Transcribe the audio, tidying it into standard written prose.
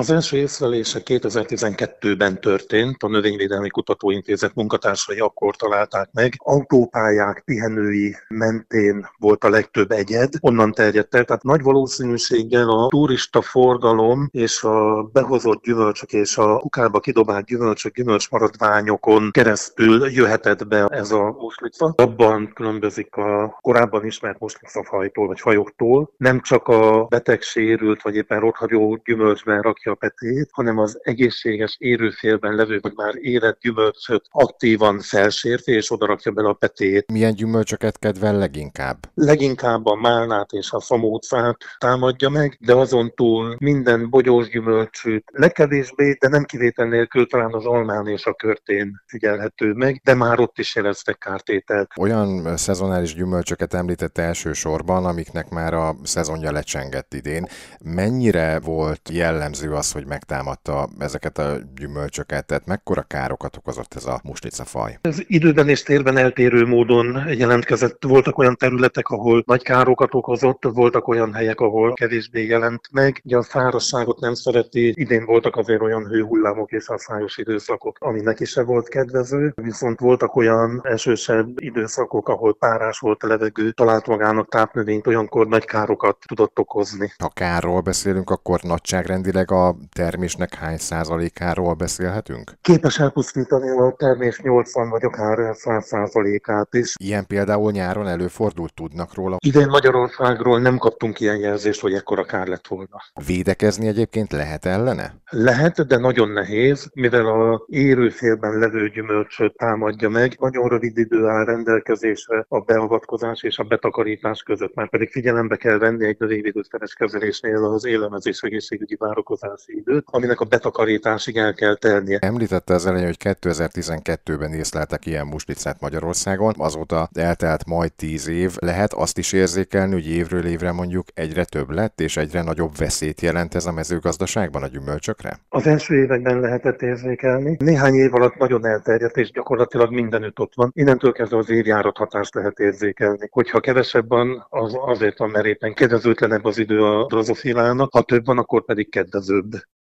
Az első észlelése 2012-ben történt, a Növényvédelmi Kutatóintézet munkatársai akkor találták meg. Autópályák, pihenői mentén volt a legtöbb egyed, onnan terjedt el, tehát nagy valószínűséggel a turista forgalom és a behozott gyümölcsök és a kukába kidobált gyümölcsök, gyümölcsmaradványokon keresztül jöhetett be ez a muslica. Abban különbözik a korábban ismert muslicafajtól vagy fajoktól. Nem csak a beteg sérült vagy éppen rothhagyó gyümölcsben rakja a petét, hanem az egészséges érőfélben levő vagy már érett gyümölcsöt aktívan felsérti és oda rakja bele a petét. Milyen gyümölcsöket kedvel leginkább? Leginkább a málnát és a szamócát támadja meg, de azon túl minden bogyós gyümölcsűt legkevésbé, de nem kivétel nélkül talán az almán és a körtén figyelhető meg, de már ott is jeleztek kártételt. Olyan szezonális gyümölcsöket említett elsősorban, amiknek már a szezonja lecsengett idén. Mennyire volt jellemző az, hogy megtámadta ezeket a gyümölcsöket? Tehát mekkora károkat okozott ez a muslicafaj? Ez időben és térben eltérő módon jelentkezett. Voltak olyan területek, ahol nagy károkat okozott, voltak olyan helyek, ahol kevésbé jelent meg. Ugye a szárazságot nem szereti, idén voltak azért olyan hőhullámok és asszályos időszakok, ami neki se volt kedvező, viszont voltak olyan esősebb időszakok, ahol párás volt a levegő, talált magának tápnövényt, olyankor nagy károkat tudott okozni. Ha kárról beszélünk, akkor nagyságrendileg a termésnek hány százalékáról beszélhetünk? Képes elpusztítani a termés 80 vagy akár 100%-át is. Ilyen például nyáron előfordult, tudnak róla? Idén Magyarországról nem kaptunk ilyen jelzést, hogy ekkora kár lett volna. Védekezni egyébként lehet ellene? Lehet, de nagyon nehéz, mivel a érőfélben levő gyümölcsöt támadja meg. Nagyon rövid idő áll rendelkezésre a beavatkozás és a betakarítás között, már pedig figyelembe kell venni egy növényvédőszeres kezelésnél az élelmezés egészségügyi várakozási időt, aminek a betakarításig el kell telnie. Említette az elején, hogy 2012-ben észleltek ilyen muslicát Magyarországon, azóta eltelt majd 10 év. Lehet azt is érzékelni, hogy évről évre mondjuk egyre több lett, és egyre nagyobb veszélyt jelent ez a mezőgazdaságban a gyümölcsökre? Az első években lehetett érzékelni. Néhány év alatt nagyon elterjedt, és gyakorlatilag mindenütt ott van. Innentől kezdve az évjárat hatást lehet érzékelni. Hogyha kevesebb van, az azért van, mert éppen kedvezőtlenebb az idő a drozofilának, ha több van, akkor pedig kedvezőbb.